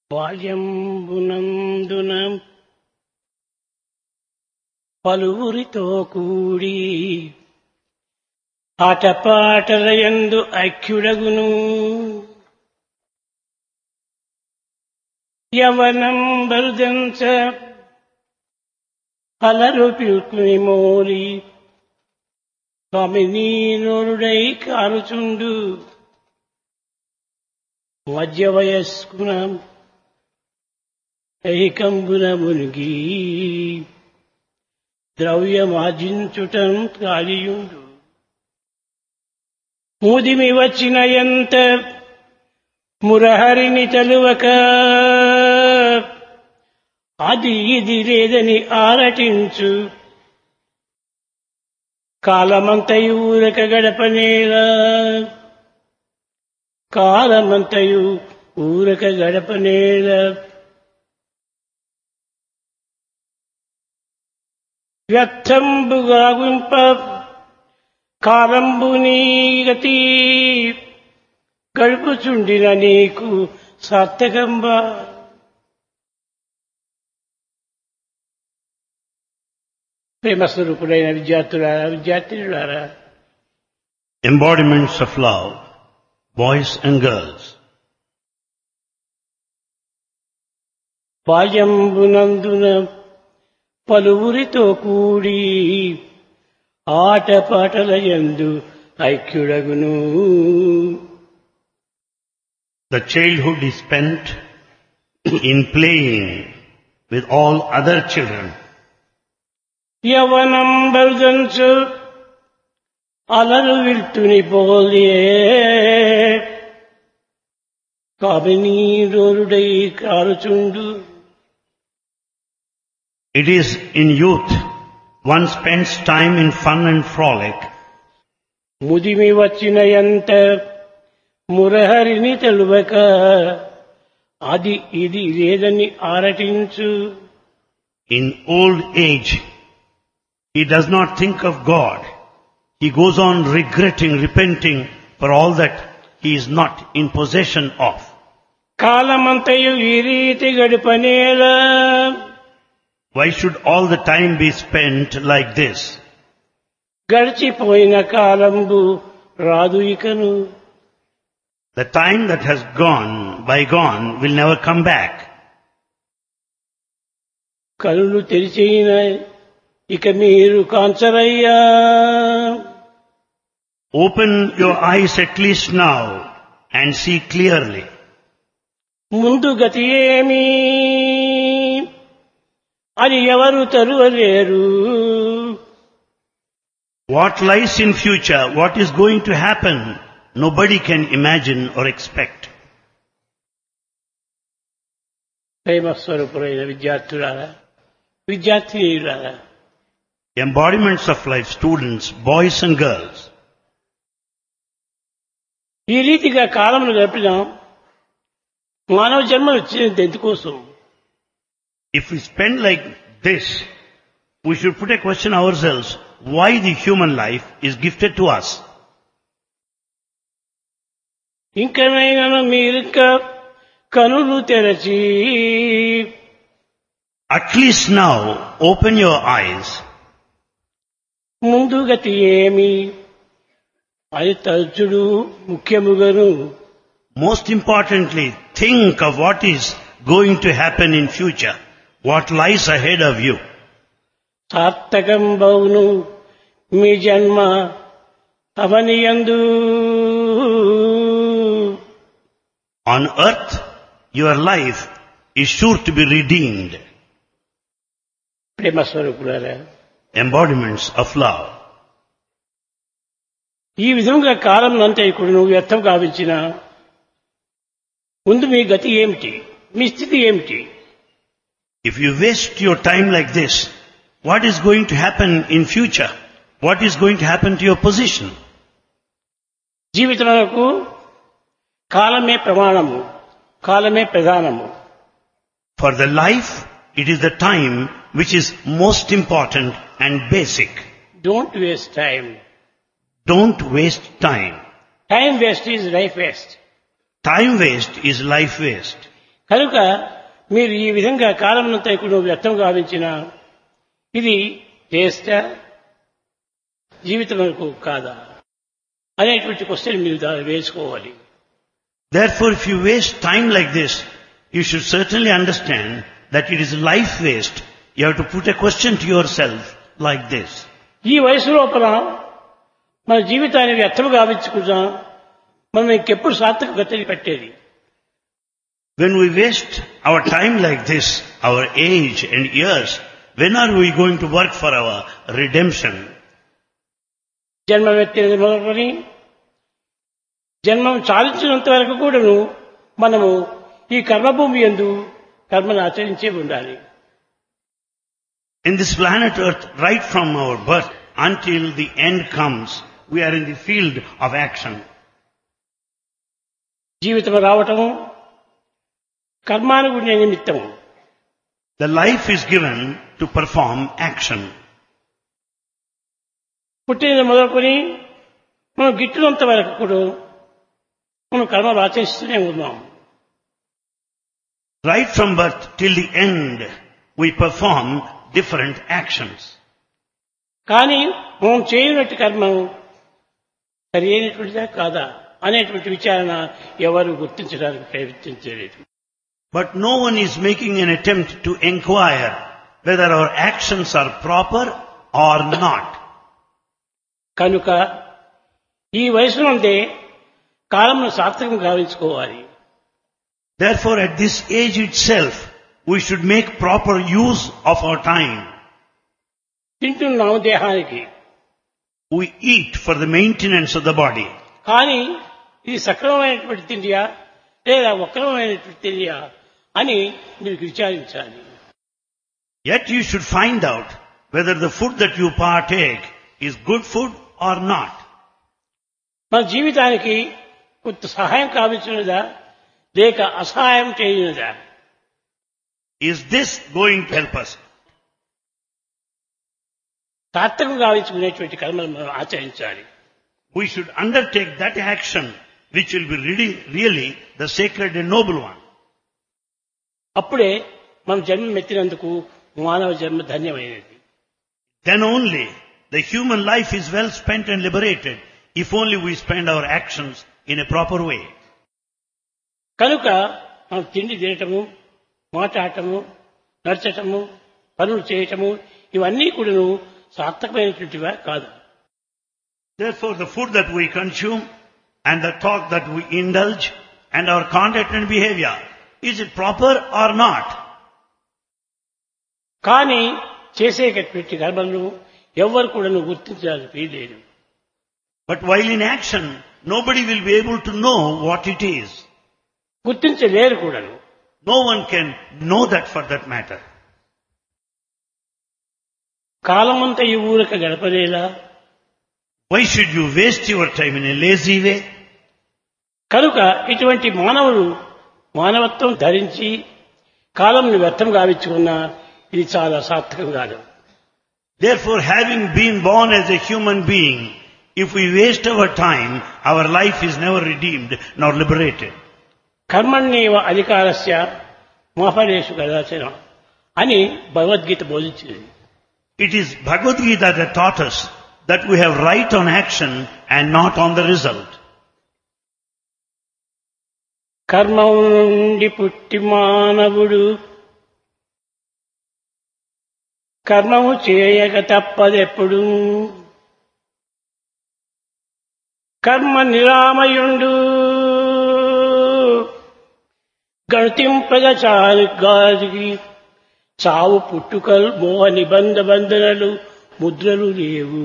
బాల్యంబునందున పలువురితో కూడి ఆటపాటలయందు ఐక్యుడగును. యవనం బరుదంచ అలరు పిల్కుని మోరి కమినీనుడై కారుచుండు. మధ్య వయస్కున ఏకంబున మునిగి ద్రవ్యమార్జించుటం కాలియుండు. ముదిమి వచ్చిన ఎంత మురహరిని తలువక అది ఇది లేదని ఆరటించు. కాలమంతయు ఊరక గడపనేలా, కాలమంతయు ఊరక గడపనేలా. వ్యర్థంబుగా గుంప కాలంబు నీ గతి గడుపుచుండిన నీకు సార్థకంబా. ప్రేమస్వరూపుడైన విద్యార్థినులారా, embodiments of love, boys and girls. బాల్యంబునందున పలువురితో కూడి ఆటపాటలయందు ఐక్యుడగును. The childhood is spent in playing with all other children. యవనం బరుదంచు అలరు విల్తుని పోలే కామినీరుడై కారుచుండు. It is in youth one spends time in fun and frolic. ముదిమి వచ్చిన ఎంత మురహరిని తెలువక అది ఇది లేదని ఆరటించు. In old age, he does not think of God. He goes on regretting, repenting for all that he is not in possession of. కాలమంతయు ఈ రీతి గడుపనేలా. Why should all the time be spent like this? గడిచిపోయిన కాలంబు రాదు ఇకను. The time that has gone, bygone, will never come back. కనులు తెరిచిన ఇక మీరు కాంచరయ్యా. Open your eyes at least now and see clearly. ముందు గతి ఏమి అని ఎవరు తరువలేరు. What lies in future, what is going to happen, nobody can imagine or expect. ప్రేమస్వరూపులైన విద్యార్థినులారా, Embodiments of life, students, boys and girls. ఈ రీతిగా కాలమును గడిపినాం. మానవ జన్మ వచ్చింది ఎందుకోసం? If we spend like this, we should put a question ourselves, why the human life is gifted to us? ఇంకనైనా మీరింక కనులు తెరచి At least now, open your eyes. ముందు గతి ఏమి అది తలుచుడు ముఖ్యముగను. Most importantly, think of what is going to happen in future, what lies ahead of you. సార్థకం బౌను మీ జన్మ అవనియందు. On earth, your life is sure to be redeemed. ప్రేమస్వరూపులారా, Embodiments of love. ఈ విధంగా కాలం అంతా ఇప్పుడు నువ్వు వ్యర్థం గావించిన ముందు మీ గతి ఏమిటి, మీ స్థితి ఏమిటి? If you waste your time like this, what is going to happen in future? What is going to happen to your position? జీవితమునకు కాలమే ప్రమాణము, కాలమే ప్రధానము. For the life, it is the time which is most important and basic. Don't waste time. Don't waste time. Time waste is life waste. Time waste is life waste. కనుక మీరు ఈ విధంగా కాలమునంతా కూడా వ్యర్థం గావించిన ఇది వేస్టా జీవితం వరకు కాదా అనేటువంటి క్వశ్చన్ మీరు వేసుకోవాలి. Therefore, if you waste time like this, you should certainly understand that it is life waste. You have to put a question to yourself like this. ఈ వయసు లోపల మన జీవితాన్ని వ్యర్థం గావించుకుంటాం, మనం ఇంకెప్పుడు సార్థక గతిని కట్టేది? When we waste our time like this, our age and years, when are we going to work for our redemption? జన్మం ఎత్తినది మొదలుకొని జన్మం చాలించినంత వరకు కూడాను మనము ఈ కర్మభూమి యందు కర్మను ఆచరించే ఉండాలి. In this planet Earth, right from our birth until the end comes, we are in the field of action. జీవితం రావటము కర్మానుగుణ నిమిత్తము. The life is given to perform action. పుట్టిన మొదలుకొని మనం గిట్టునంత వరకు కూడా మనం కర్మలు ఆచరిస్తూనే ఉన్నాం. Right from birth till the end, we perform different actions. కానీ మనం చేయనట్టు కర్మ సరి అయినటువంటిదా కాదా అనేటువంటి విచారణ ఎవరు గుర్తించడానికి ప్రయత్నించలేదు. But no one is making an attempt to inquire whether our actions are proper or not. కనుక ఈ వయసు నుండే కాలంను సార్థకం గావించుకోవాలి. Therefore, at this age itself, we should make proper use of our time. తింటున్నాము దేహానికి, We eat for the maintenance of the body. కానీ ఇది సక్రమమైనటువంటి తిండియా లేదా వక్రమైనటువంటి తిండియా అని మీరు విచారించాలి. Yet you should find out whether the food that you partake is good food or not. మన జీవితానికి కొంత సహాయం కావించినదా లేక అసహాయం చేయనదా? Is this going to help us? సార్థకం గావించుకునేటువంటి కర్మలు మనం ఆచరించాలి. We should undertake that action which will be really the sacred and noble one. అప్పుడే మనం జన్మం ఎత్తినందుకు మానవ జన్మ ధన్యమైనది. Then only the human life is well spent and liberated if only we spend our actions in a proper way. కనుక మనం తిండి తినటము, మాట్లాడటము, నడచటము, పనులు చేయటము ఇవన్నీ కూడాను సార్థకమైనటువంటివా కాదు. Therefore, the food that we consume and the talk that we indulge and our conduct and behavior, is it proper or not? కానీ చేసేటటువంటి కర్మలను ఎవ్వరు కూడాను గుర్తించడానికి వీల్లేదు. But while in action, nobody will be able to know what it is. గుర్తించలేరు కూడాను. No one can know that for that matter. కాలమంతా ఈ ఊరక గడపలేలా? Why should you waste your time in a lazy way? కనుక ఇటువంటి మానవుడు మానవత్వం ధరించి కాలంను వ్యర్థం గావించుకున్నా ఇది చాలా సార్థకం కాదు. Therefore, having been born as a human being, if we waste our time, our life is never redeemed nor liberated. కర్మణ్యేవ అధికారస్య మా ఫలేషు కదాచన అని Bhagavad Gita బోధించింది. It is Bhagavad Gita that taught us that we have right on action and not on the result. కర్మము నుండి పుట్టి మానవుడు కర్మము చేయక తప్పదెప్పుడు, కర్మ నిరామయుండు గణతింపగ చాలుగాదికి చావు పుట్టుకలు మోహ నిబంధ బంధనలు ముద్రలు లేవు.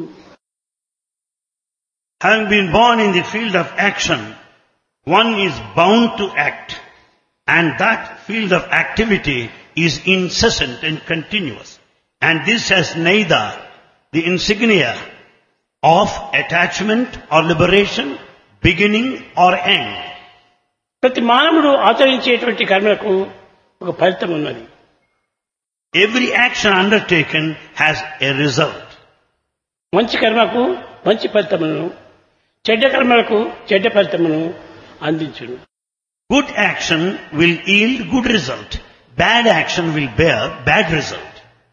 Having been born in the field of action, one is bound to act, and that field of activity is incessant and continuous. And this has neither the insignia of attachment or liberation, beginning or end. ప్రతి మానవుడు ఆచరించేటువంటి కర్మలకు ఒక ఫలితం ఉన్నది. Every action undertaken has a result. మంచి కర్మకు మంచి ఫలితమును, చెడ్డ కర్మలకు చెడ్డ ఫలితమును అందించును. Good action will yield good result. Bad action will bear bad result.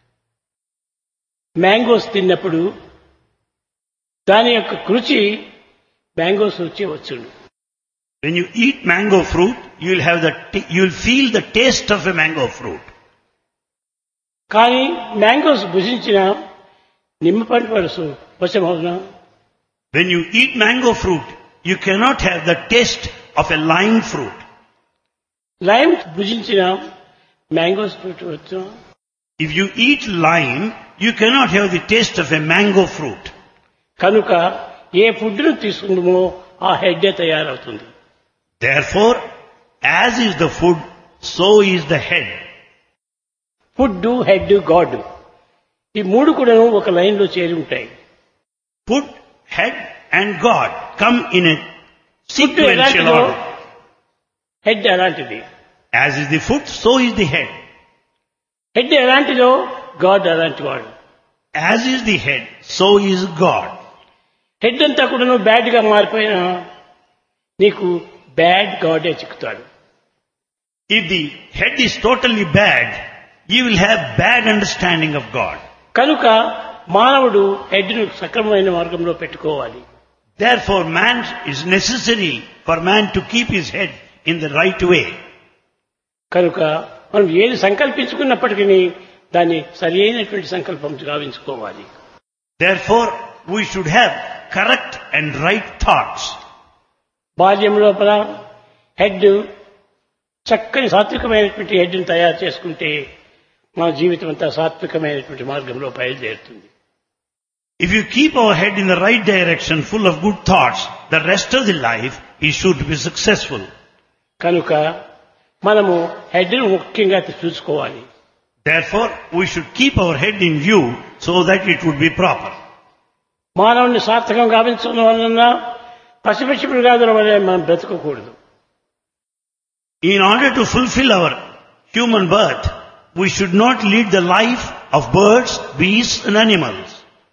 Mangoes తిన్నప్పుడు దాని యొక్క రుచి మ్యాంగోస్ రుచి వచ్చును. When you eat mango fruit, you will feel the taste of a mango fruit. కానీ మ్యాంగోస్ భుజించిన నిమ్మపండు పరుసు వశమవునా? When you eat mango fruit, you cannot have the taste of a lime fruit. Lime భుజించిన mangoes fruit వచ్చునా? If you eat lime, you cannot have the taste of a mango fruit. కనుక ఏ ఫుడ్ను తీసుకుందామో ఆ హెడ్డే తయారవుతుంది. Therefore, as is the food, so is the head. Food, head, God ఈ మూడు కూడా ఒక line లో చేరి ఉంటాయి. Food, head and God come in a food sequential ఎలాంటిదో order. హెడ్ అలాంటిది. As is the foot, so is the head. Head ఎలాంటిదో గాడ్ అలాంటి వాడు. As is the head, so is God. Head అంతా కూడా బ్యాడ్ గా మారిపోయినా నీకు బ్యాడ్ గాడే చిక్కుతాడు. If the head is totally bad, you will have bad understanding of God. కనుక మానవుడు హెడ్ను సక్రమమైన మార్గంలో పెట్టుకోవాలి. Therefore, man is necessary for man to keep his head in the right way. కనుక మనం ఏది సంకల్పించుకున్నప్పటికీ దాన్ని సరి అయినటువంటి సంకల్పం గావించుకోవాలి. Therefore, we should have correct and right thoughts. బాల్యం లోపల హెడ్ చక్కని సాత్వికమైనటువంటి హెడ్ని తయారు చేసుకుంటే మన జీవితం అంతా సాత్వికమైనటువంటి మార్గంలో బయలుదేరుతుంది. If you keep our head in the right direction, full of good thoughts, the rest of the life is sure to be successful. కనుక మనము హెడ్ను ముఖ్యంగా చూసుకోవాలి. Therefore, we should keep our head in view so that it would be proper. మానవుని సార్థకం గావించడం వలన పసిపిచ్చి మృగాదుల వల్ల మనం బ్రతకకూడదు. In order to fulfill our human birth, we should not lead the life of birds, beasts and animals.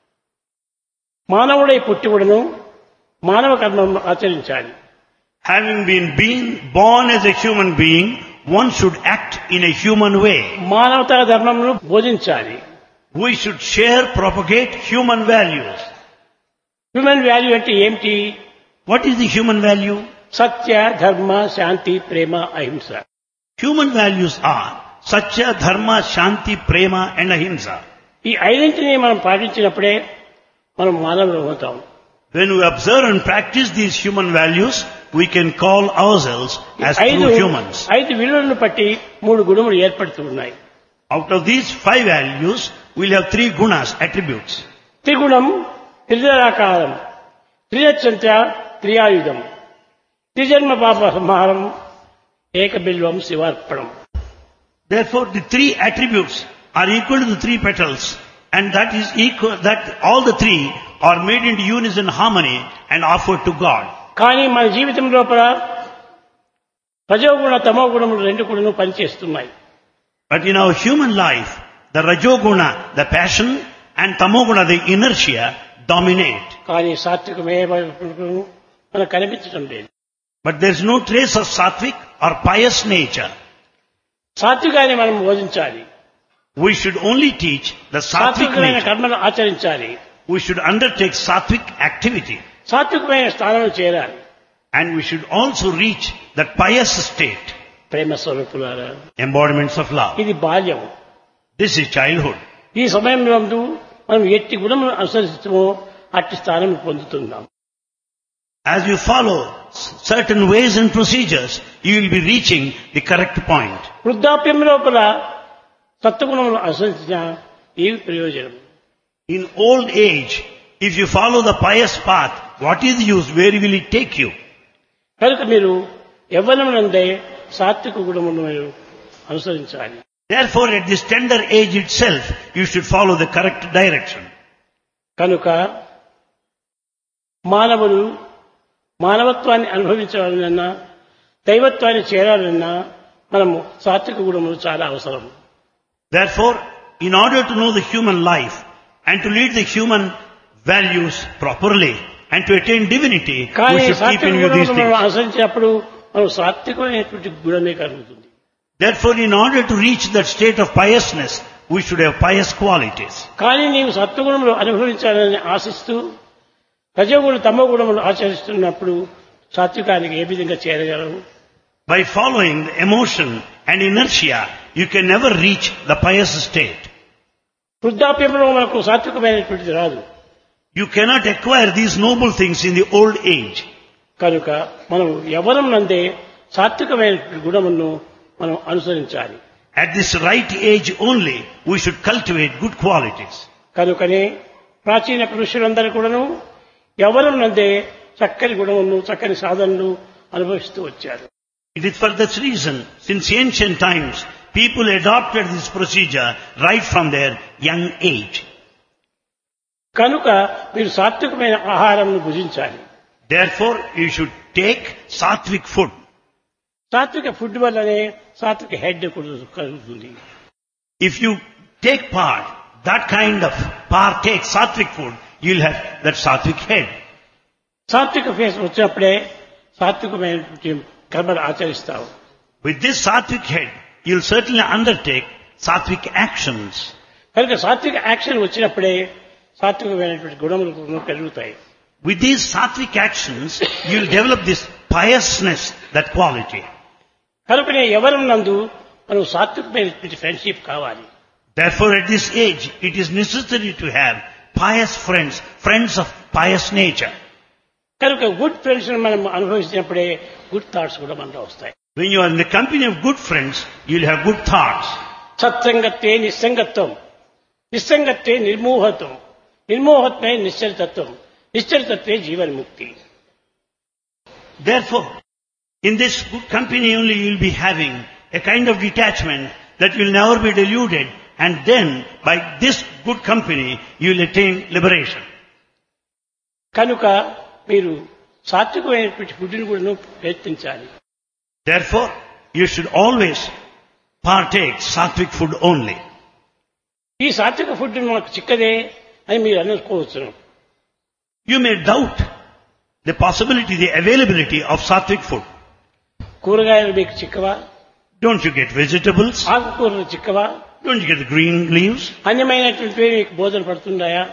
మానవుడై పుట్టివుడను మానవ కర్మం ఆచరించాలి. Having been born as a human being, one should act in a human way. మానవతా ధర్మమును బోధించాలి. We should share, propagate human values. Human value అంటే ఏమిటి? What is the human value? సత్య, ధర్మ, శాంతి, ప్రేమ, అహింస. Human values are Satya, Dharma, Shanti, Prema and Ahimsa. ఈ ఐదింటిని మనం పాటించినప్పుడే మనం మానవులు అవుతాం. When we observe and practice these human values, we can call ourselves as true humans. ఐదు విలువలను బట్టి మూడు గుణములు ఏర్పడుతూ ఉన్నాయి. Out of these 5 values, we'll have 3 gunas, attributes. త్రిగుణం, త్రిదరాకారం, త్రిరచంత్ర, త్రియాయుధం, త్రిజన్మ పాప సంహారం, ఏకబిల్వం శివార్పణం. Therefore, the 3 attributes are equal to the 3 petals, and that is equal, that all the 3 are made into unison harmony and offered to God. కానీ మన జీవితం లోపల రజోగుణ తమో గుణములు రెండు కూడా పనిచేస్తున్నాయి. But in our human life, the rajoguna, the passion, and tamoguna, the inertia, dominate. కానీ సాత్వికమే మనకు కనిపించడం లేదు. But there is no trace of sattvic or pious nature. సాత్వికాన్ని మనం బోధించాలి. We should only teach the sattvic సాత్వికమైన nature. కర్మను ఆచరించాలి. We should undertake sattvic activity. సాత్వికమైన స్థానంలో చేరాలి. And we should also reach that pious state. ప్రేమ స్వరూపులారా, Embodiments of love. ఇది బాల్యం. This is childhood. ఈ సమయంలో మనం ఎట్టి గుణములను అనుసరిస్తామో అట్టి స్థానం పొందుతున్నాం. As you follow certain ways and procedures, you will be reaching the correct point. వృద్ధాప్యం లోపల సత్వగుణములను అనుసరించిన ఏమి ప్రయోజనం? In old age, if you follow the pious path, what is the use? Where will it take you? కనుక మీరు యవ్వనమునందే సాత్విక గుణములను మీరు అనుసరించాలి. Therefore, at this tender age itself, you should follow the correct direction. కనుక మానవులు మానవత్వాన్ని అనుభవించాలన్నా దైవత్వాన్ని చేరాలన్నా మనము సాత్విక గుణములు చాలా అవసరం. Therefore, in order to know the human life and to lead the human values properly and to attain divinity, we కానీ should keep సాత్విక in view these గుణములను things. అనుసరించినప్పుడు మనం సాత్వికమైనటువంటి గుణమే కలుగుతుంది. Therefore, in order to reach that state of piousness, we should have pious qualities. కానీ నీవు సత్వగుణములు అనుభవించాలని ఆశిస్తూ రజోగుణ తమో గుణములు ఆచరిస్తున్నప్పుడు సాత్వికానికి ఏ విధంగా చేరగలవు? By following the emotion and inertia, you can never reach the pious state. వృద్ధాప్యంలో మనకు సాత్వికమైనటువంటిది రాదు. You cannot acquire these noble things in the old age. కనుక మనం యవ్వనం నందే సాత్వికమైనటువంటి గుణములను మనం అనుసరించాలి. At this right age only, we should cultivate good qualities. కనుకనే ప్రాచీన పురుషులందరూ కూడాను యవ్వనం నందే చక్కని గుణములను చక్కని సాధనలు అనుభవిస్తూ వచ్చారు. It is for this reason, since ancient times, people adopted this procedure right from their young age. కనుక మీరు సాత్వికమైన ఆహారంను భుజించాలి. Therefore, you should take sattvic food. సాత్విక ఫుడ్ వల్లనే సాత్విక హెడ్ కలుగుతుంది. If you take part, that kind of partake sattvic food, you'll have that sattvic head. సాత్విక ఫేస్ వచ్చినప్పుడే సాత్వికమైన కర్మలు ఆచరిస్తావు. With this sattvic head, you'll certainly undertake sattvic actions. కనుక సాత్విక యాక్షన్ వచ్చినప్పుడే సాత్వికమైనటువంటి గుణములు పెరుగుతాయి. With these sattvic actions, you'll develop this piousness, that quality. కనుకనే యవ్వనం నందు మనం సాత్వికమైనటువంటి ఫ్రెండ్షిప్ కావాలి. Therefore, at this age, it is necessary to have pious friends, friends of pious nature. కనుక గుడ్ ఫ్రెండ్స్ మనం అనుభవించినప్పుడే గుడ్ థాట్స్ కూడా మనలో వస్తాయి. When you are in the company of good friends, you'll have good thoughts. సత్సంగత్వే నిస్సంగత్వం, నిస్సంగత్వే నిర్మోహత్వం, నిర్మోహత్వే నిశ్చలతత్వం, నిశ్చలతత్వే జీవన్ముక్తి. Therefore, in this good company only you'll be having a kind of detachment that will never be deluded, and then by this good company you'll attain liberation. కనుక మీరు సాత్వికమైనటువంటి ఫుడ్ని కూడా ప్రయత్నించాలి. Therefore, you should always partake sattvic food only. ఈ సాత్విక food మనకు చిక్కదే అని మీరు అనుకోవచ్చు. You may doubt the possibility, the availability of sattvic food. కూరగాయలు మీకు చిక్కవా? Don't you get vegetables? ఆకుకూరలు చిక్కవా? Don't you get the green leaves? అన్యమైనటువంటి మీకు బోధన పడుతున్నాయా?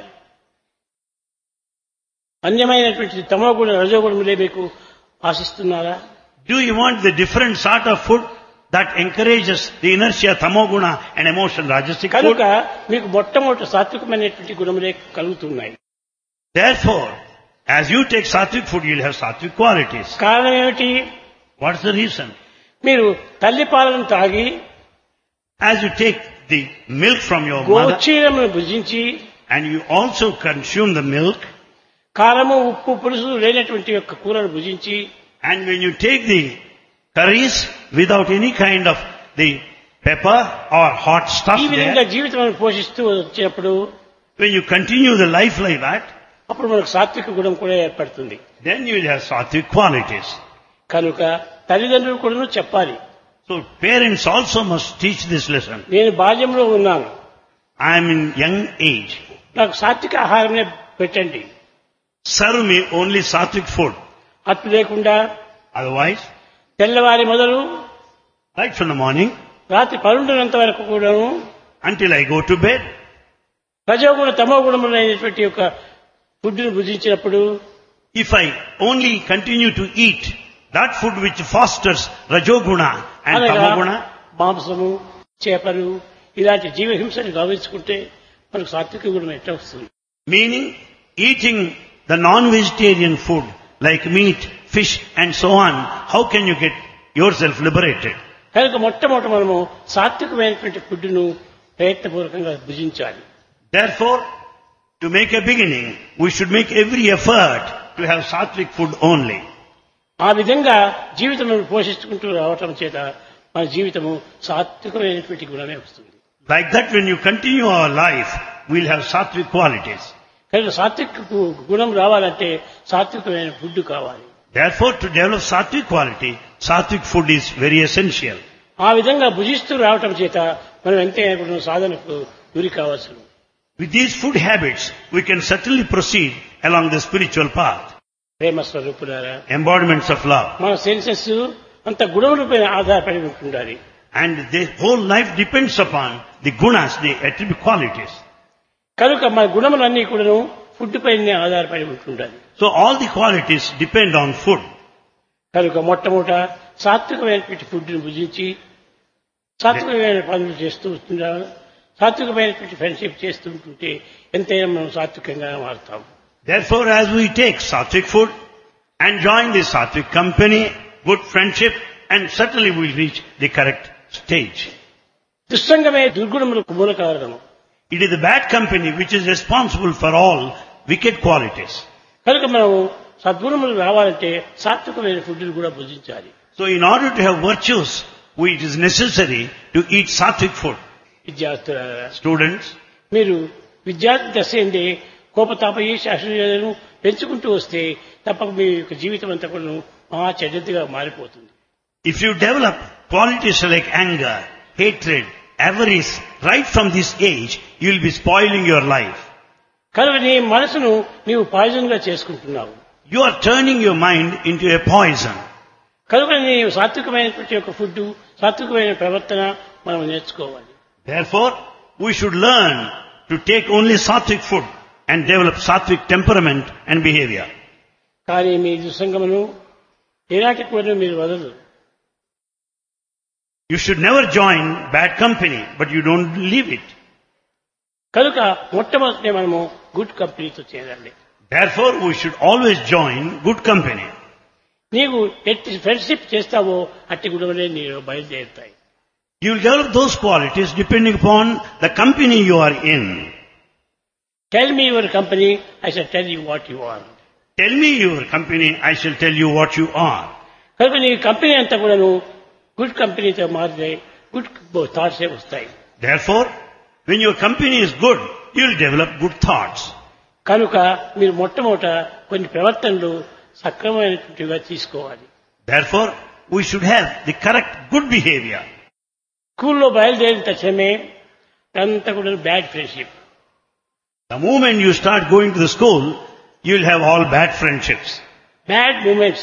అన్యమైనటువంటి తమోగుణ రజోగుణములే మీకు ఆశిస్తున్నారా? Do you want the different sort of food that encourages the inertia, tamoguna and emotion, rajasic కనుక food? మీకు మొట్టమొదటి సాత్వికమైనటువంటి గుణములే కలుగుతున్నాయి. Therefore, as you take sattvic food, you'll have sattvic qualities. కారణం ఏమిటి? What's the reason? మీరు తల్లి పాలను తాగి As you take the milk from your mother గోక్షీరమును భుజించి and you also consume the milk, కారము ఉప్పు పులుసు లేనటువంటి యొక్క కూరను భుజించి and when you take the curries without any kind of the pepper or hot stuff ఈ విధంగా there, జీవితం పోషిస్తూ వచ్చినప్పుడు when you continue the life like that, అప్పుడు మనకు సాత్విక గుణం కూడా ఏర్పడుతుంది. then you will have sattvic qualities. కనుక తల్లిదండ్రులు కూడా చెప్పాలి. So parents also must teach this lesson. నేను బాల్యంలో ఉన్నాను, I am in young age. నాకు సాత్విక ఆహారమే పెట్టండి. Serve me only sattvic food. అట్టు లేకుండా Otherwise, తెల్లవారి మొదలు right from the morning రాత్రి 12 వరకు కూడాను until I go to bed, రజోగుణ తమో గుణములైనటువంటి యొక్క ఫుడ్ను భుజించినప్పుడు if I only continue to eat that food which fosters rajoguna and అనగా tamoguna, మాంసము చేపలు ఇలాంటి జీవహింసను గమనించుకుంటే మనకు సాత్విక గుణం ఎట్లా వస్తుంది? meaning eating the non-vegetarian food like meat, fish and so on, how can you get yourself liberated? కనుక మొట్టమొదటి మనము సాత్వికమైనటువంటి ఫుడ్ను ప్రయత్నపూర్వకంగా భుజించాలి. Therefore, to make a beginning, we should make every effort to have sattvic food only. ఆ విధంగా జీవితం పోషించుకుంటూ రావటం చేత మన జీవితము సాత్వికమైనటువంటి గుణమే వస్తుంది. Like that, when you continue our life, we'll have sattvic qualities. కనుక సాత్విక గుణం రావాలంటే సాత్వికమైన ఫుడ్ కావాలి. Therefore, to develop sattvic quality, sattvic food is very essential. ఆ విధంగా భుజిస్తూ రావటం చేత మనం ఎంతైనా సాధనకు గురి కావచ్చు. With these food habits, we can certainly proceed along the spiritual path. ప్రేమ స్వరూపులారా, Embodiments of love. మన సెన్సెస్ అంత గుణములపై ఆధారపడి ఉంటుండాలి. And their whole life depends upon the gunas, the attribute qualities. కనుక మన గుణములన్నీ కూడాను ఫుడ్ పైనే ఆధారపడి ఉంటుండాలి. So all the qualities depend on food. కనుక మొట్టమొదట సాత్వికమైనటువంటి ఫుడ్ని భుజించి సాత్వికమైన పనులు చేస్తూ ఉంటున్నాము. సాత్వికమైనటువంటి ఫ్రెండ్షిప్ చేస్తూ ఉంటుంటే ఎంతైనా మనం సాత్వికంగా మారుతాం. Therefore, as we take sattvic food and join the sattvic company, good friendship, and certainly we will reach the correct stage. దుస్సంగమే దుర్గుణములకు మూల కారణము. It is the bad company which is responsible for all wicked qualities. కనుక మనం సద్గుణములు రావాలంటే సాత్వికమైన ఫుడ్ని కూడా భుజించాలి. So in order to have virtues, it is necessary to eat sattvic food. విద్యార్థులారా, Students, మీరు విద్యార్థి దశ ఏందే కోపతాపయి శాస్త్రీయతను పెంచుకుంటూ వస్తే తప్పక మీ యొక్క జీవితం అంతా కూడా మహా చెడ్డదిగా మారిపోతుంది. if you develop qualities like anger, hatred, avarice right from this age, you will be spoiling your life. కనుక నీ మనసును నీవు పాయిజన్ గా చేసుకుంటున్నావు. You are turning your mind into a poison. కనుక నీవు సాత్వికమైనటువంటి యొక్క ఫుడ్, సాత్వికమైన ప్రవర్తన మనం నేర్చుకోవాలి. Therefore, we should learn to take only sattvic food and develop sattvic temperament and behavior. కానీ మీ దుస్సంగమును ఏనాటికి కూడా మీరు వదలరు. You should never join bad company, but you don't leave it. కనుక మొట్టమొదటి మనము గుడ్ కంపెనీతో చేరాలి. Therefore, we should always join good company. నీవు ఎట్టి ఫ్రెండ్షిప్ చేస్తావో అట్టి గుణములే నీవు బయలుదేరుతాయి. You will develop those qualities depending upon the company you are in. Tell me your company, I shall tell you what you are. Tell me your company, I shall tell you what you are. కనుక నీ company అంతా కూడాను good కంపెనీతో మారితే good థాట్సే వస్తాయి. Therefore, when your company is good, you will develop good thoughts. కనుక మీరు మొట్టమొదట కొన్ని ప్రవర్తనలు సక్రమమైనటువంటివిగా తీసుకోవాలి. Therefore, we should have the correct good behavior. స్కూల్లో బయలుదేరిన తక్షణమే అంతా కూడా bad friendship. The moment you start going to the school, you will have all bad friendships. Bad moments,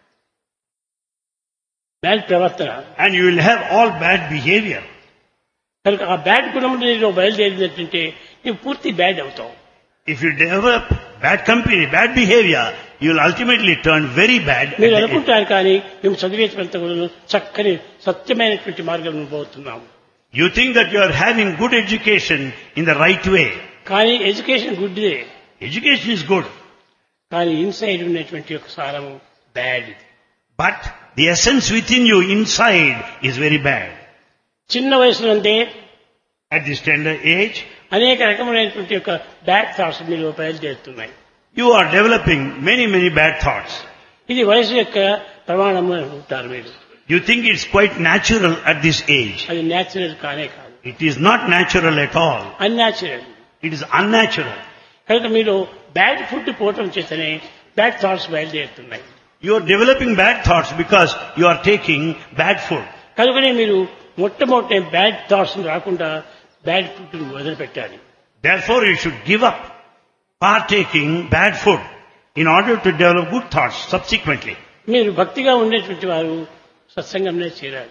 bad ప్రవర్తన. And you will have all bad behavior. కనుక ఆ bad గుణములు నీలో బయలుదేరినట్టుంటే నువ్వు పూర్తి బ్యాడ్ అవుతావు. If you develop bad company, bad behavior, you will ultimately turn very bad. మీరు అనుకుంటారు కానీ మేము చదివేంత కూడా చక్కని సత్యమైనటువంటి మార్గం పోతున్నాము. You think that you are having good education in the right way. కానీ ఎడ్యుకేషన్ గుడ్దే, Education is good, కానీ ఇన్సైడ్ ఉన్నటువంటి యొక్క సారము bad. but the essence within you inside is very bad. చిన్న వయసులోనే At this tender age, అనేక రకమైనటువంటి యొక్క బ్యాడ్ థాట్స్ మీలో బయలుదేరుతున్నాయి. you are developing many bad thoughts. ఇది వయసు యొక్క ప్రమాణము అనుకుంటారు మీరు. You think it's quite natural at this age. అది న్యాచురల్ కానే కాదు, It is not natural at all. Unnatural. It is unnatural. కనుక మీరు బ్యాడ్ ఫుడ్ పోవటం చేతనే బ్యాడ్ థాట్స్ బయలుదేరుతున్నాయి. You are developing bad thoughts because you are taking bad food. కనుకనే మీరు మొట్టమొదటి బ్యాడ్ థాట్స్ రాకుండా బ్యాడ్ ఫుడ్ వదిలిపెట్టాలి. Therefore, you should give up partaking bad food in order to develop good thoughts subsequently. మీరు భక్తిగా ఉండేటువంటి వారు సత్సంగంలో చేరాలి.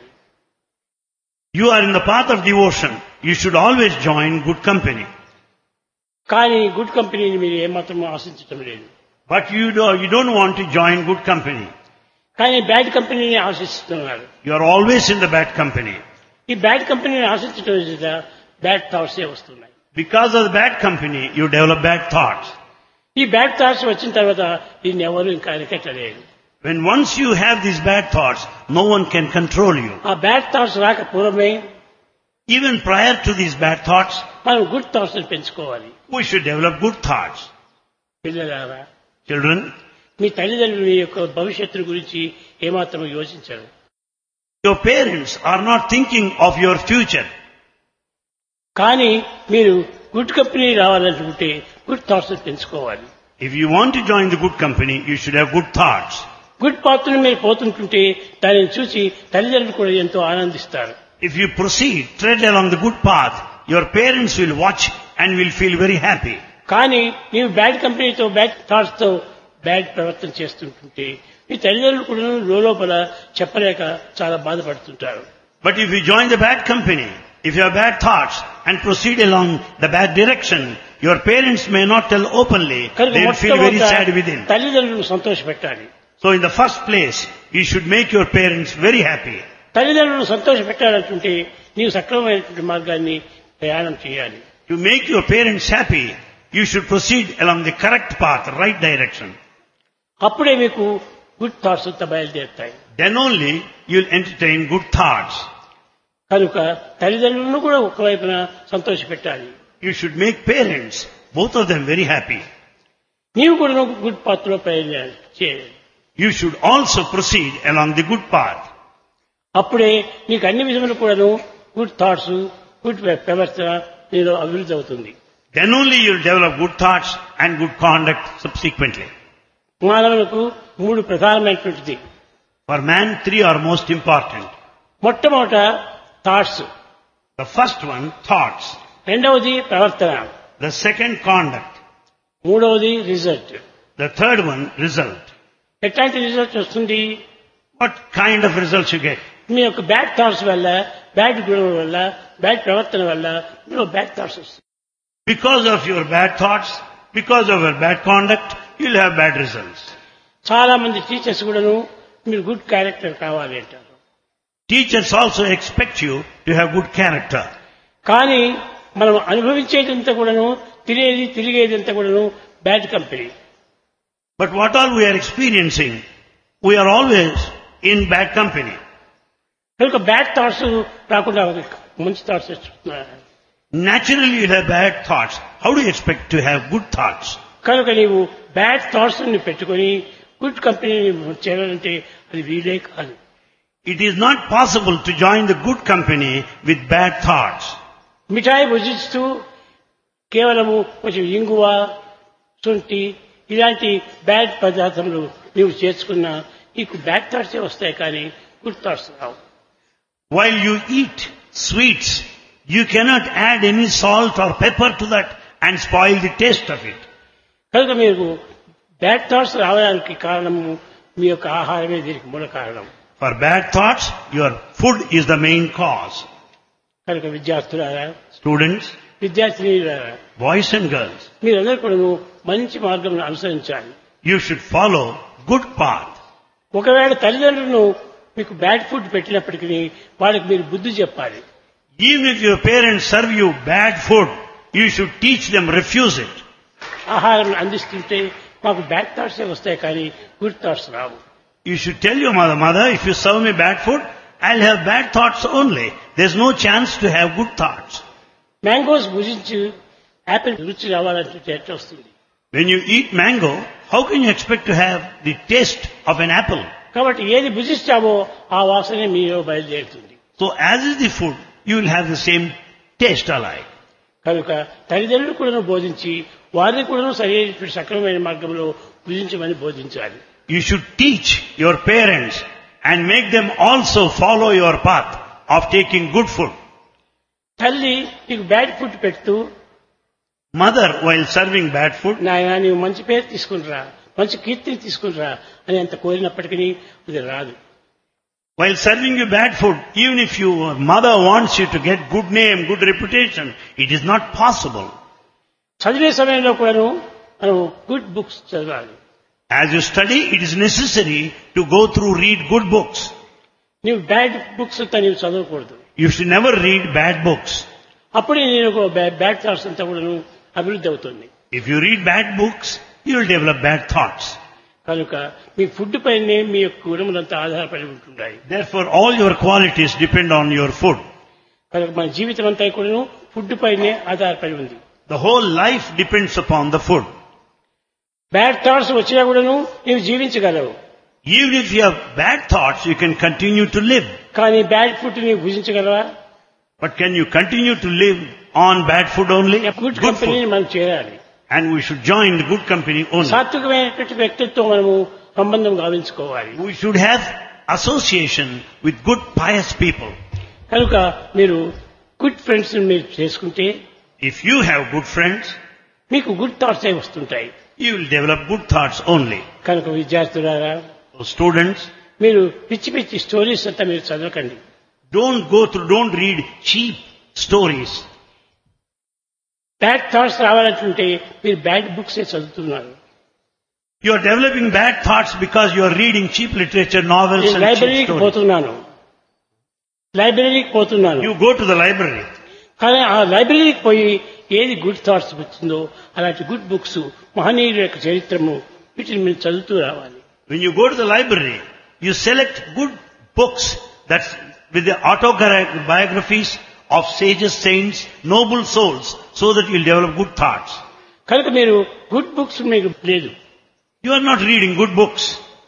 You are in the path of devotion. You should always join good company. కానీ good కంపెనీని మీరు ఏమాత్రం ఆశించటం లేదు. But you don't want to join good company. కానీ బ్యాడ్ కంపెనీని ఆశిస్తున్నారు. You are always in the bad company. ఈ బ్యాడ్ కంపెనీని ఆశించడం చేత బ్యాడ్ థాట్సే వస్తున్నాయి. Because of the bad company, you develop bad thoughts. ఈ బ్యాడ్ థాట్స్ వచ్చిన తర్వాత దీన్ని ఎవరు ఇంకా అరికట్టలేరు. When once you have these bad thoughts, no one can control you. ఆ బ్యాడ్ థాట్స్ రాక పూర్వమే Even prior to these bad thoughts, మనం గుడ్ థాట్స్ పెంచుకోవాలి. we should develop good thoughts. పిల్లలారా, Children, మీ తల్లిదండ్రులు మీ యొక్క భవిష్యత్తు గురించి ఏమాత్రం యోచించరు. your parents are not thinking of your future. కానీ మీరు గుడ్ కంపెనీ రావాలనుకుంటే గుడ్ థాట్స్ పెంచుకోవాలి. If you want to join the good company, you should have good thoughts. Good పాత్రను మీరు పోతుంటుంటే దానిని చూసి తల్లిదండ్రులు కూడా ఎంతో ఆనందిస్తారు. If you proceed, tread along the good path, your parents will watch and will feel very happy. కానీ నీవు బ్యాడ్ కంపెనీతో బ్యాడ్ థాట్స్ తో బ్యాడ్ ప్రవర్తన చేస్తుంటుంటే ఈ తల్లిదండ్రులు కూడా లోపల చెప్పలేక చాలా బాధపడుతుంటారు. But if you join the bad company, if you have bad thoughts and proceed along the bad direction, your parents may not tell openly, కనుక they will feel very sad మొట్టమొదట within. తల్లిదండ్రులను సంతోషపెట్టాలి. So in the first place, you should make your parents very happy. తల్లిదండ్రులను సంతోషపెట్టాలంటుంటే నీవు సక్రమమైనటువంటి మార్గాన్ని ప్రయాణం చేయాలి. To make your parents happy, you should proceed along the correct path, right direction. అప్పుడే మీకు good thoughts బయలుదేరుతాయి. Then only you will entertain good thoughts. కనుక తల్లిదండ్రులను కూడా ఒకవైపున సంతోషపెట్టాలి. You should make parents, both of them, very happy. నీవు కూడా good path లో ప్రయాణం చేయాలి. You should also proceed along the good path. అప్పుడే నీకు అన్ని విధములు కూడాను గుడ్ థాట్స్ గుడ్ ప్రవర్తన నీలో అభివృద్ధి అవుతుంది. Then only you will develop good thoughts and good conduct subsequently. మానవులకు 3 ప్రధానమైనటువంటిది. For man, 3 are most important. మొట్టమొదట thoughts, The first one, thoughts. రెండవది ప్రవర్తన, The second, conduct. మూడవది result. The third one, result. ఎట్లాంటి రిజల్ట్ వస్తుంది? What kind of results you get? మీ యొక్క బ్యాడ్ థాట్స్ వల్ల, బ్యాడ్ గుణం వల్ల, బ్యాడ్ ప్రవర్తన వల్ల మీలో బ్యాడ్ థాట్స్ వస్తాయి. Because of your bad thoughts, because of your bad conduct, you will have bad results. చాలా మంది టీచర్స్ కూడాను మీరు గుడ్ క్యారెక్టర్ కావాలి అంటారు. Teachers also expect you to have good character. కానీ మనం అనుభవించేదంతా కూడాను, తిరిగేదంతా కూడాను bad company. But what all we are experiencing, we are always in bad company. కనుక బ్యాడ్ థాట్స్ రాకుండా మంచి థాట్స్ వస్తున్నాయి. Naturally you will have bad thoughts. How do you expect to have good thoughts? కనుక నీవు bad thoughts ని పెట్టుకొని good కంపెనీని చేరాలంటే అది వీలే కాదు. It is not possible to join the good company with bad thoughts. మిఠాయి భుజిస్తూ కేవలము కొంచెం ఇంగువ, శొంఠి ఇలాంటి బ్యాడ్ పదార్థములు నీవు చేర్చుకున్నా నీకు బ్యాడ్ థాట్సే వస్తాయి కానీ గుడ్ థాట్స్ రావు. While you eat sweets, you cannot add any salt or pepper to that and spoil the taste of it. కనుక మీరు బ్యాడ్ థాట్స్ రావడానికి కారణము మీ యొక్క ఆహారమే దీనికి మూల కారణం. For bad thoughts, your food is the main cause. కనుక విద్యార్థులారా, Students, విద్యార్థినీలారా, boys and girls, మీరందరూ కూడా మంచి మార్గం అనుసరించాలి. you should follow good path. ఒకవేళ తల్లిదండ్రులను మీకు బ్యాడ్ ఫుడ్ పెట్టినప్పటికీ వాళ్ళకి మీరు బుద్ధి చెప్పాలి. Even if your parents serve you bad food, you should teach them, refuse it. ఆహారం అందిస్తుంటే మాకు బ్యాడ్ థాట్సే వస్తాయి కానీ గుడ్ థాట్స్ రావు. You should tell your mother, if you serve me bad food, I'll have bad thoughts only. There's no chance to have good thoughts. Mangoes భుజించి apple రుచి రావాలంటే ఎట్లా వస్తుంది? When you eat mango, how can you expect to have the taste of an apple? కాబట్టి ఏది భుజిస్తావో ఆ వాసనే మీలో బయలుదేరుతుంది. So as is the food, you will have the same taste alike. కనుక తల్లిదండ్రులు కూడా బోధించి వారిని కూడా సరైన సక్రమమైన మార్గంలో భుజించమని బోధించాలి. You should teach your parents and make them also follow your path of taking good food. తల్లి నీకు బ్యాడ్ ఫుడ్ పెడుతూ, Mother, while serving bad food, నాయన నీవు మంచి పేరు తీసుకునిరా, మంచి కీర్తిని తీసుకునిరా అని అంత కోరినప్పటికీ ఇది రాదు. while serving you bad food, even if your mother wants you to get good name, good reputation, it is not possible. చదివే సమయంలో కూడాను మనం గుడ్ బుక్స్ చదవాలి. As you study, it is necessary to go through, read good books. నీవు bad books అంతా నీవు చదవకూడదు. You should never read bad books. అప్పుడే నేను బ్యాడ్ థాట్స్ అంతా కూడాను అభివృద్ధి అవుతుంది. If you read bad books, you will develop bad thoughts. కనుక మీ ఫుడ్ పైనే మీ యొక్క గుణములంతా ఆధారపడి ఉంటున్నాయి. Therefore, all your qualities depend on your food. కనుక మన జీవితం అంతా కూడాను ఫుడ్ పైనే ఆధారపడి ఉంది. The whole life depends upon the food. Bad thoughts వచ్చినా కూడాను నీవు జీవించగలవు. Even if you have bad thoughts, you can continue to live. కానీ బ్యాడ్ ఫుడ్ నీవు భుజించగలవా? But can you continue to live on bad food only? Good Good కంపెనీని food. మనం చేరాలి. And we should join the good company only. సాత్వికమైనటువంటి వ్యక్తిత్వం మనము సంబంధం గావించుకోవాలి. We should have association with good pious people. కనుక మీరు గుడ్ ఫ్రెండ్స్ మీరు చేసుకుంటే If you have good friends, మీకు గుడ్ థాట్స్ వస్తుంటాయి. you will develop good thoughts only. కనుక విద్యార్థులారా, So students, మీరు పిచ్చి పిచ్చి స్టోరీస్ అంతా మీరు చదవకండి. don't read cheap stories. Bad thoughts రావాలంటుంటే మీరు బ్యాడ్ బుక్సే చదువుతున్నారు. You are developing bad thoughts because you are reading cheap literature, novels నేను and cheap లైబ్రరీకి stories. పోతున్నాను. You go to the library. కానీ ఆ లైబ్రరీకి పోయి ఏది గుడ్ థాట్స్ వచ్చిందో అలాంటి గుడ్ బుక్స్ మహనీయుల యొక్క చరిత్రము వీటిని మీరు చదువుతూ రావాలి. When you go to the library, you select good books that's with the autobiographies of sages, saints, noble souls, so that you'll develop good thoughts. కనుక మీరు గుడ్ బుక్స్ మీకు లేదు. You are not reading good books.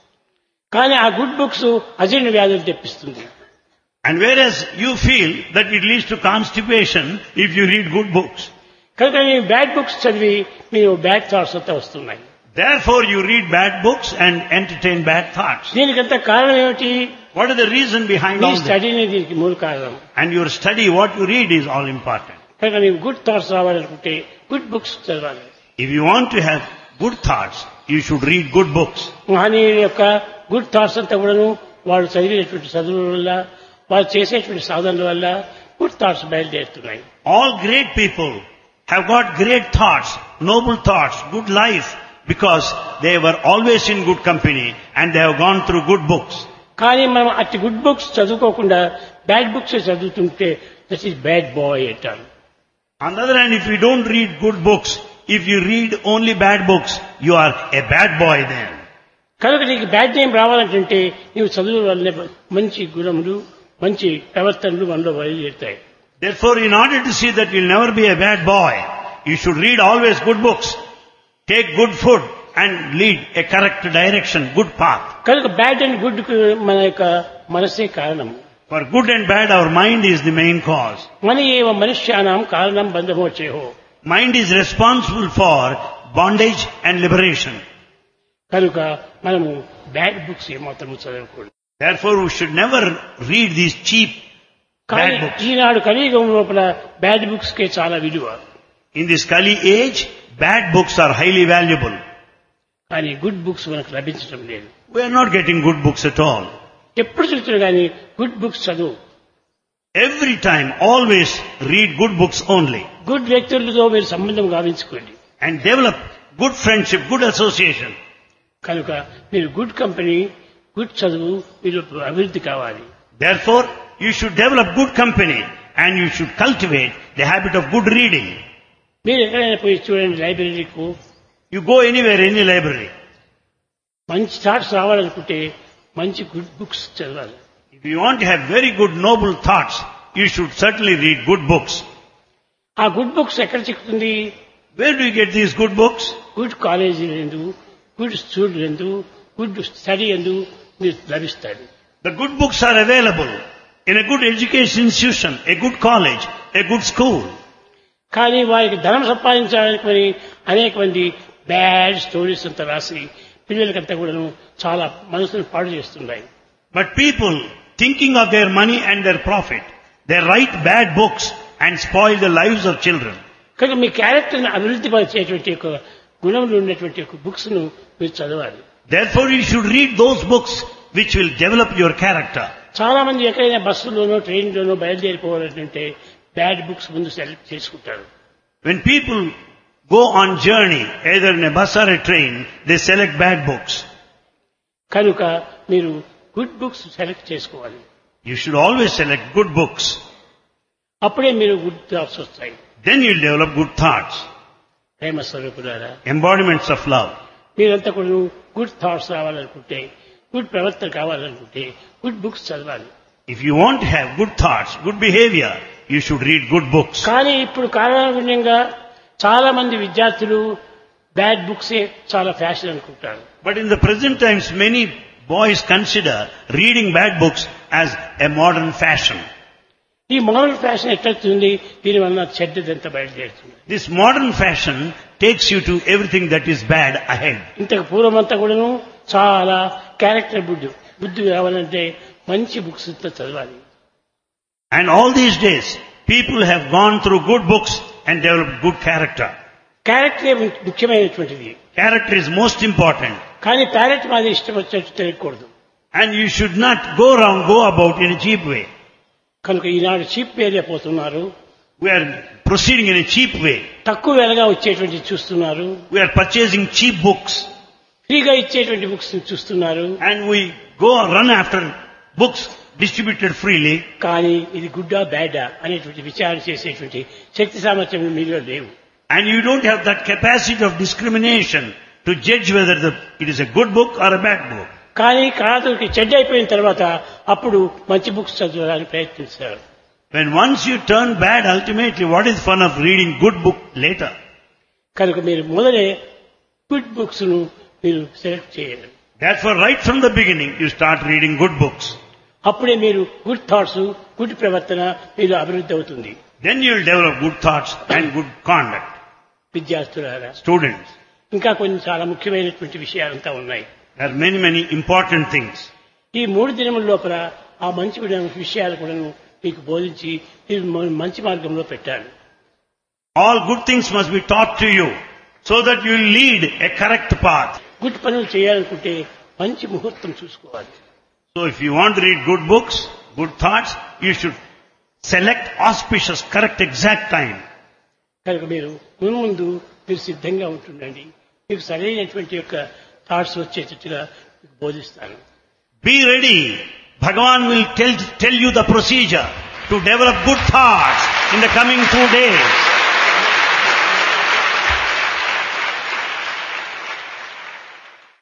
కానీ ఆ good books అజీర్ణ వ్యాధులు తెప్పిస్తుంది. And whereas you feel that it leads to constipation if you read good books. కనుక మీరు బ్యాడ్ బుక్స్ చదివి మీరు బ్యాడ్ థాట్స్ అంతా వస్తున్నాయి. Therefore you read bad books and entertain bad thoughts. దీనికంతా కారణం ఏమిటి? What is the reason behind me all this? స్టడీనే దీనికి మూల కారణం. And your study, what you read is all important. కనుక మీకు గుడ్ థాట్స్ రావాలనుకుంటే గుడ్ బుక్స్ చదవాలి. If you want to have good thoughts, you should read good books. మహనీయుల యొక్క good thoughts అంతా కూడాను వాళ్ళు చదివినటువంటి చదువుల వల్ల వాళ్ళు చేసేటువంటి సాధనల వల్ల గుడ్ థాట్స్ బయలుదేరుతున్నాయి. All great people have got great thoughts, noble thoughts, good life, because they were always in good company and they have gone through good books. కానీ మనం అట్టి గుడ్ బుక్స్ చదువుకోకుండా బ్యాడ్ బుక్స్ చదువుతుంటే that is bad boy అంటారు. On the other hand, if you don't read good books, if you read only bad books, you are a bad boy then. కనుక నీకు bad name రావాలంటే నీవు చదువు వల్లనే మంచి గుణములు మంచి ప్రవర్తనలు మనలో బయలుదేరుతాయి. Therefore, in order to see that you'll never be a bad boy, you should read always good books, take good food and lead a correct direction, good path. కనుక బ్యాడ్ అండ్ గుడ్ మన యొక్క మనసే కారణం. For good and bad, our mind is the main cause. మన ఏవ మనుష్యానాం కారణం బంధమోచేహో. Mind is responsible for bondage and liberation. కనుక మనము బ్యాడ్ బుక్స్ ఏమాత్రం చదవకూడదు. Therefore, we should never read these cheap కానీ bad books. ఈనాడు కలియుగం లోపల బ్యాడ్ బుక్స్ కే చాలా విలువ. In this Kali age, bad books are highly valuable. కానీ గుడ్ బుక్స్ మనకు లభించడం లేదు. We are not getting good books at all. ఎప్పుడు చూస్తున్నా కానీ గుడ్ బుక్స్ చదువు. Every time, always read good books only. Good వ్యక్తులతో మీరు సంబంధం గావించుకోండి. And develop good friendship, good association. కనుక మీరు గుడ్ కంపెనీ గుడ్ చదువు మీరు అభివృద్ధి కావాలి. Therefore, you should develop good company and you should cultivate the habit of good reading. మీరు ఎక్కడైనా పోయి చూడండి లైబ్రరీకు. You go anywhere, any library. మంచి థాట్స్ రావాలనుకుంటే మంచి గుడ్ బుక్స్ చదవాలి. If you want to have very good noble thoughts, you should certainly read good books. ఆ గుడ్ బుక్స్ ఎక్కడ చిక్కుతుంది? Where do you get these good books? Good college ఎందు good school ఎందు good study ఎందు మీరు లభిస్తాయి. The good books are available in a good education institution, a good college, a good school. కానీ వారికి ధనం సంపాదించడానికి అనేక మంది బ్యాడ్ స్టోరీస్ అంతా రాసి పిల్లలకంతా కూడా చాలా మనసును పాడు చేస్తున్నాయి. But people, thinking of their money and their profit, they write bad books and spoil the lives of children. కనుక మీ క్యారెక్టర్ని అభివృద్ధి పరిచేటువంటి ఒక గుణములు ఉన్నటువంటి ఒక బుక్స్ ను మీరు చదవాలి. Therefore, you should read those books which will develop your character. చాలా మంది ఎక్కడైనా బస్సులోనో ట్రైన్లోనో బయలుదేరిపోవాలంటే బ్యాడ్ బుక్స్ ముందు సెలెక్ట్ చేసుకుంటారు. When people go on journey, either in a bus or a train, they select bad books. కనుక మీరు గుడ్ బుక్స్ సెలెక్ట్ చేసుకోవాలి. You should always select good books. అప్పుడే మీరు గుడ్ థాట్స్ వస్తాయి. Then you'll develop good thoughts, ప్రేమ స్వరూపులారా, embodiments of love. మీరంతా కూడా గుడ్ థాట్స్ రావాలనుకుంటే గుడ్ ప్రవర్తన కావాలనుకుంటే గుడ్ బుక్స్ చదవాలి. If you want to have good thoughts, good behavior, you should read good books. కానీ ఇప్పుడు కాలానుగుణంగా చాలా మంది విద్యార్థులు బ్యాడ్ బుక్సే చాలా ఫ్యాషన్ అనుకుంటారు. But in the present times, many boys consider reading bad books as a modern fashion. ఈ model fashion ఎట్లవుతుంది? దీనివల్ల చెడ్డదంతా బయలుదేరుతుంది. This modern fashion takes you to everything that is bad ahead. ఇంతకు పూర్వమంతా కూడాను చాలా క్యారెక్టర్ బుద్ధి కావాలంటే మంచి బుక్స్ చదవాలి. And all these days, people have gone through good books and developed good character. క్యారెక్టరే ముఖ్యమైనటువంటిది. Character is most important. కానీ parrot మాది ఇష్టం వచ్చినట్టు తిరగకూడదు. And you should not go about in a cheap way. కనుక ఈనాడు చీప్ వేరే పోతున్నారు. We are proceeding in a cheap way. తక్కువ వెలగా వచ్చేటువంటి చూస్తున్నారు. We are purchasing cheap books. ఫ్రీగా ఇచ్చేటువంటి బుక్స్ చూస్తున్నారు. And we run after books distributed freely. కానీ ఇది గుడ్డా బ్యాడా అనేటువంటి విచారణ చేసేటువంటి శక్తి సామర్థ్యం మీలో లేవు. And you don't have that capacity of discrimination to judge whether it is a good book or a bad book. కానీ కాదుకి చెడ్డ అయిపోయిన తర్వాత అప్పుడు మంచి బుక్స్ చదవడానికి ప్రయత్నిస్తారు. When once you turn bad, ultimately what is fun of reading good book later? కనుక మీరు మొదలే గుడ్ బుక్స్ ను మీరు సెలెక్ట్ చేయాలి. Therefore right from the beginning you start reading good books. అప్పుడే మీరు గుడ్ థాట్స్ గుడ్ ప్రవర్తన మీరు అభివృద్ధి అవుతుంది. Then you will develop good thoughts and good conduct. విద్యార్థులారా, Students, ఇంకా కొన్ని చాలా ముఖ్యమైనటువంటి విషయాలంతా ఉన్నాయి. there are many important things. ఈ 3 దినముల లోపల ఆ మంచి విషయాలు కూడా మీకు బోధించి మీరు మంచి మార్గంలో పెట్టాలి. All good things must be taught to you so that you will lead a correct path. Good పనులు చేయాలనుకుంటే మంచి ముహూర్తం చూసుకోవాలి. So if you want to read good books, good thoughts, you should select auspicious, correct, exact time. కనుక మీరు ముందు మీరు సిద్ధంగా ఉంటుండండి. మీకు సరైనటువంటి యొక్క థాట్స్ వచ్చేటట్టుగా మీకు బోధిస్తాను. Be ready. Bhagavan will tell you the procedure to develop good thoughts in the coming 2 days.